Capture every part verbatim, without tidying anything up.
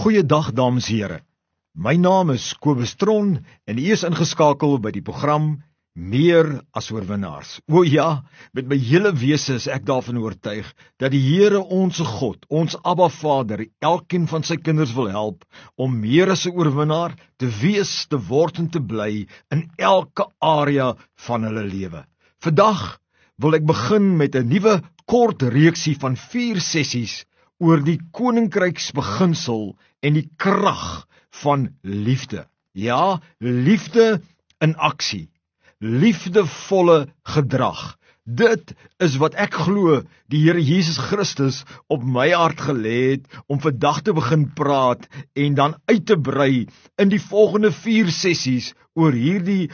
Goeiedag dames en here. My naam is Kobus Tron en u is ingeskakel by die program Meer as oorwinnaars. O ja, met my hele wese is ek daarvan oortuig dat die Here ons God, ons Abba Vader, elkeen van sy kinders wil help om meer as 'n oorwinnaar te wees, te word en te bly in elke area van hulle lewe. Vandag wil ek begin met 'n nuwe kort reeksie van vier sessies oor die koninkryksbeginsel en die krag van liefde. Ja, liefde in aksie. Liefdevolle gedrag. Dit is wat ek glo die Here Jesus Christus op my hart gelê het om vandag te begin praat en dan uit te brei in die volgende vier sessies oor hierdie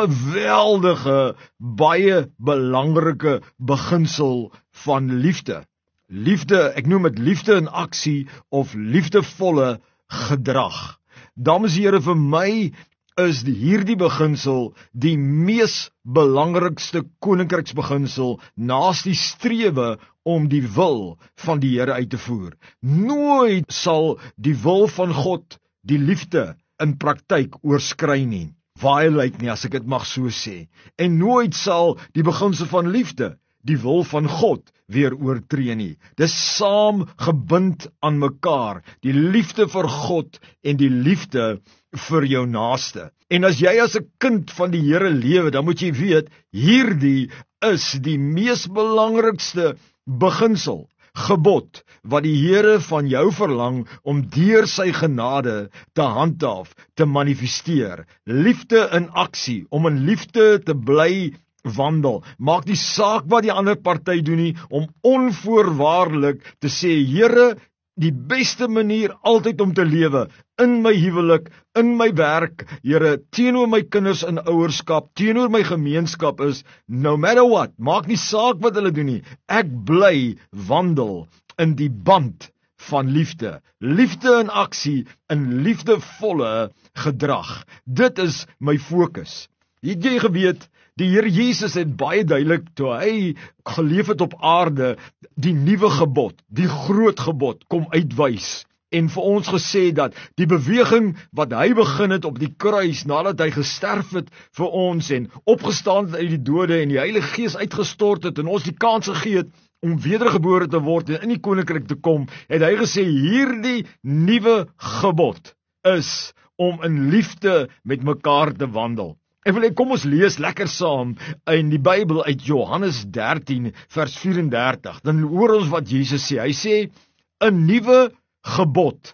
geweldige, baie belangrike beginsel van liefde. Liefde, ek noem dit liefde in aksie of liefdevolle gedrag. Dames en here, vir my is hierdie beginsel die mees belangrikste koninkryksbeginsel naas die strewe om die wil van die Here uit te voer. Nooit sal die wil van God die liefde in praktyk oorskry nie. Violate nie, as ek dit mag so sê. En nooit sal die beginsel van liefde die wil van God weer oortree nie. Dis saam gebind aan mekaar, die liefde vir God en die liefde vir jou naaste. En as jy as 'n kind van die Here lewe, dan moet jy weet, hierdie is die mees belangrikste beginsel, gebod, wat die Here van jou verlang om deur sy genade te handhaaf, te manifesteer. Liefde in aksie, om in liefde te bly wandel. Maak nie saak wat die ander party doen nie, om onvoorwaardelik te sê, Here, die beste manier altyd om te lewe, in my huwelik, in my werk, Here, teenoor my kinders in ouerskap, teenoor my gemeenskap is, no matter what, maak nie saak wat hulle doen nie, ek bly wandel in die band van liefde. Liefde in aksie, in liefdevolle gedrag. Dit is my fokus. Het jy geweet, die Here Jesus het baie duidelik, toe hy geleef het op aarde, die nuwe gebod, die groot gebod, kom uitwys, en vir ons gesê dat die beweging wat hy begin het op die kruis, nadat hy gesterf het vir ons, en opgestaan het uit die dode, en die Heilige Gees uitgestort het, en ons die kans gegee het, om wedergebore te word, en in die koninkryk te kom, het hy gesê, hierdie nuwe gebod, is om in liefde met mekaar te wandel. En wil ek, kom ons lees lekker saam in die Bybel uit Johannes dertien vers vyf-en-dertig. Dan hoor ons wat Jesus sê. Hy sê, 'n nuwe gebod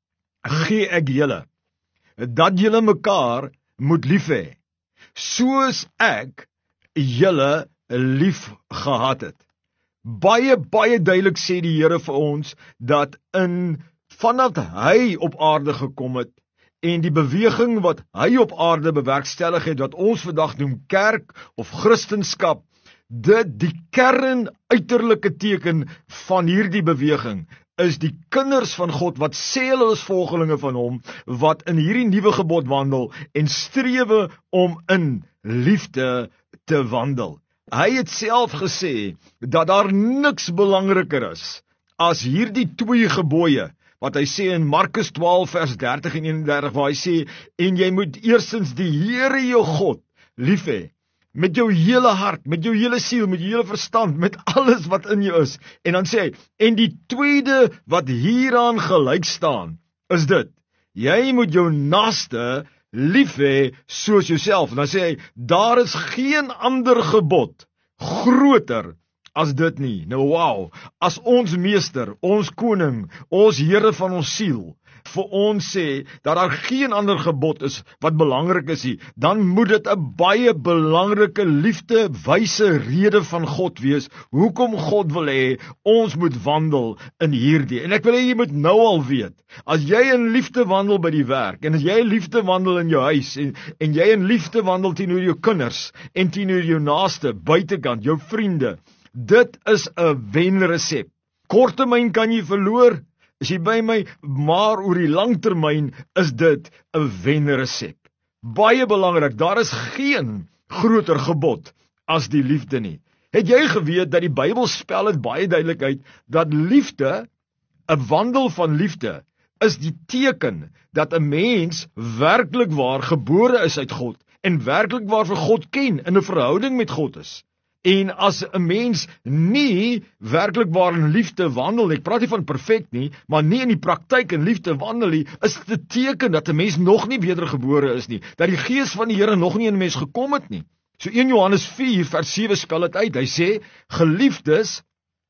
gee ek julle, dat julle mekaar moet lief hê, soos ek julle lief gehad het. Baie, baie duidelik sê die Here vir ons, dat in, vanaf hy op aarde gekom het, en die beweging wat hy op aarde bewerkstellig het, wat ons vandag noem kerk of Christenskap, dit die kern uiterlike teken van hierdie beweging, is die kinders van God, wat sê hulle is volgelinge van hom, wat in hierdie nuwe gebod wandel, en strewe om in liefde te wandel. Hy het self gesê, dat daar niks belangriker is, as hierdie twee gebooie, wat hy sê in Markus twaalf vers dertig en eenendertig, waar hy sê, en jy moet eerstens die Here jou God lief hê, met jou hele hart, met jou hele siel, met jou hele verstand, met alles wat in jou is. En dan sê hy, en die tweede wat hieraan gelyk staan, is dit, jy moet jou naaste lief hê soos jouself. En dan sê hy, daar is geen ander gebod groter as dit nie. Nou wow, as ons meester, ons koning, ons Here van ons siel, vir ons sê, dat daar geen ander gebod is, wat belangrik is nie, dan moet dit 'n baie belangrike liefde, wyse rede van God wees, hoekom God wil hê, ons moet wandel in hierdie. En ek wil hê, jy moet nou al weet, as jy in liefde wandel by die werk, en as jy in liefde wandel in jou huis, en, en jy in liefde wandel teenoor jou kinders, en teenoor jou naaste, buitekant, jou vriende, dit is 'n wenresep. Korttermyn kan jy verloor, as jy by my, maar oor die langtermyn is dit 'n wenresep. Baie belangrik, daar is geen groter gebod as die liefde nie. Het jy geweet dat die Bybel spel dit baie duidelik uit, dat liefde, 'n wandel van liefde, is die teken dat 'n mens werklik waar gebore is uit God en werklik waar vir God ken, in 'n verhouding met God is. En as 'n mens nie werklik waar in liefde wandel, ek praat nie van perfek nie, maar nie in die praktyk in liefde wandel nie, is dit 'n teken dat 'n mens nog nie wedergebore is nie, dat die Gees van die Here nog nie in 'n mens gekom het nie. So een Johannes vier vers sewe spel dit uit. Hy sê, geliefdes,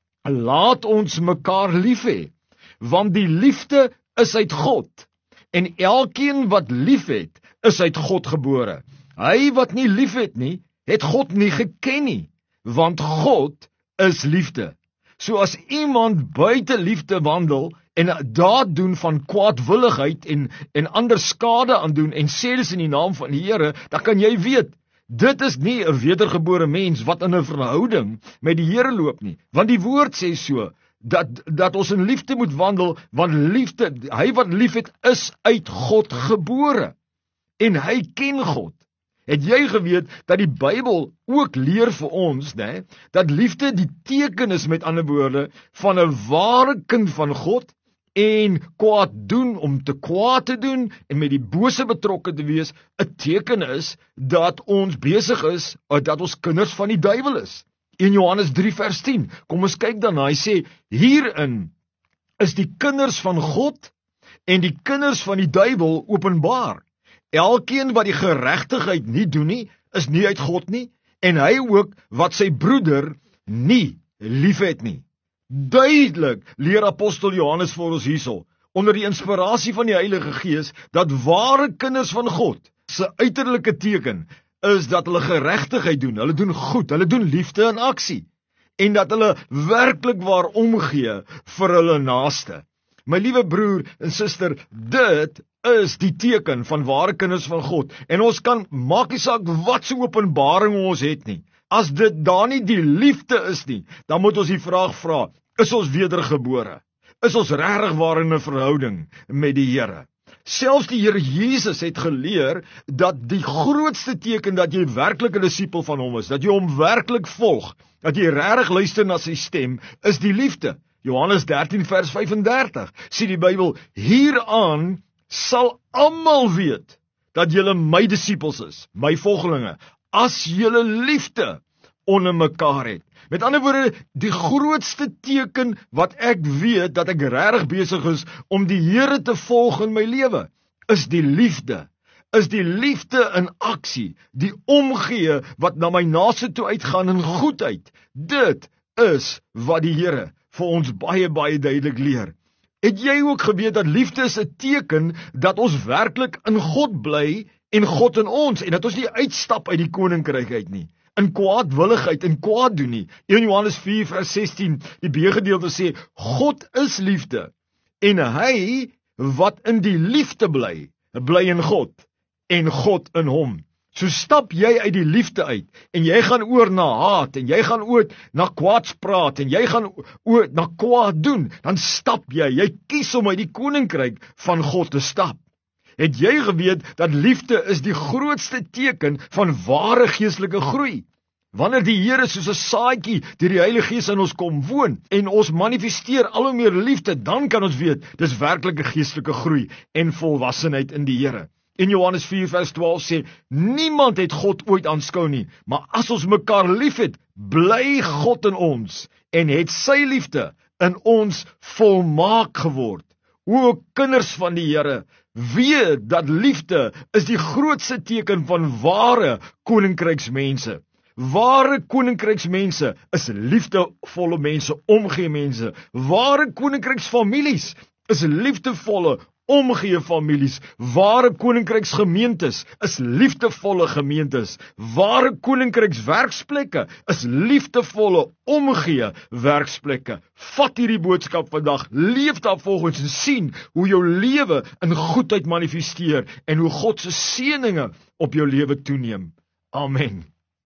laat ons mekaar lief hê, want die liefde is uit God, en elkeen wat lief het, is uit God gebore. Hy wat nie lief het nie, het God nie geken nie, want God is liefde. So as iemand buite liefde wandel en 'n daad doen van kwaadwilligheid en en ander skade aandoen en sê dis in die naam van die Here, dan kan jy weet, dit is nie 'n wedergebore mens wat in 'n verhouding met die Here loop nie. Want die woord sê so dat dat ons in liefde moet wandel, want liefde, hy wat liefhet is uit God gebore en hy ken God. Het jy geweet dat die Bybel ook leer vir ons, né, dat liefde die teken is, met ander woorde, van 'n ware kind van God, en kwaad doen om te kwaad te doen en met die bose betrokke te wees, 'n teken is dat ons besig is, dat ons kinders van die duiwel is. in Johannes drie vers tien, kom ons kyk daarna, hy sê, hierin is die kinders van God en die kinders van die duiwel openbaar. Elkeen wat die geregtigheid nie doen nie, is nie uit God nie, en hy ook wat sy broeder nie liefhet nie. Duidelik leer apostel Johannes vir ons hierso, onder die inspirasie van die Heilige Gees, dat ware kinders van God se uiterlike teken is dat hulle geregtigheid doen, hulle doen goed, hulle doen liefde in aksie, en dat hulle werklik waar omgee vir hulle naaste. My liewe broer en suster, dit is die teken van ware kinders van God, en ons kan, maak nie saak wat so openbaring ons het nie, as dit daar nie die liefde is nie, dan moet ons die vraag vra, is ons wedergebore? Is ons regtig waar in 'n verhouding met die Here? Selfs die Here Jesus het geleer dat die grootste teken dat jy werklik 'n disipel van hom is, dat jy hom werklik volg, dat jy regtig luister na sy stem, is die liefde. Johannes dertien vers vyf en dertig, sê die Bybel, hieraan sal almal weet dat julle my disipels is, my volgelinge, as julle liefde onder mekaar het. Met ander woorde, die grootste teken wat ek weet dat ek regtig besig is om die Here te volg in my lewe, is die liefde. Is die liefde in aksie, die omgee wat na my naaste toe uitgaan in goedheid. Dit is wat die Here vir ons baie baie duidelik leer. Het jy ook geweet dat liefde is 'n teken dat ons werklik in God bly en God in ons, en dat ons nie uitstap uit die koninkryk uit nie, in kwaadwilligheid en kwaad doen nie. Eerste Johannes vier vers sestien, die B-gedeelte sê, God is liefde, en hy wat in die liefde bly, bly in God, en God in hom. So stap jy uit die liefde uit, en jy gaan oor na haat, en jy gaan oor na kwaadspraat, en jy gaan oor na kwaad doen, dan stap jy, jy kies om uit die koninkryk van God te stap. Het jy geweet dat liefde is die grootste teken van ware geestelike groei? Wanneer die Here soos 'n saadjie deur die Heilige Gees in ons kom woon, en ons manifesteer al hoe meer liefde, dan kan ons weet, dis werklike geestelike groei en volwassenheid in die Here. In Johannes vier vers twaalf sê, niemand het God ooit aanskou nie, maar as ons mekaar liefhet, bly God in ons, en het sy liefde in ons volmaak geword. O kinders van die Here, weet dat liefde is die grootste teken van ware koninkryksmense. Ware koninkryksmense is liefdevolle mense, omgee mense. Ware koninkryksfamilies is liefdevolle, omgee families. Ware koninkryksgemeentes is liefdevolle gemeentes. Ware koninkrykswerksplekke is liefdevolle, omgee werksplekke. Vat hierdie boodskap vandag, leef daarvolgens en sien hoe jou lewe in goedheid manifesteer en hoe God se seëninge op jou lewe toeneem. Amen.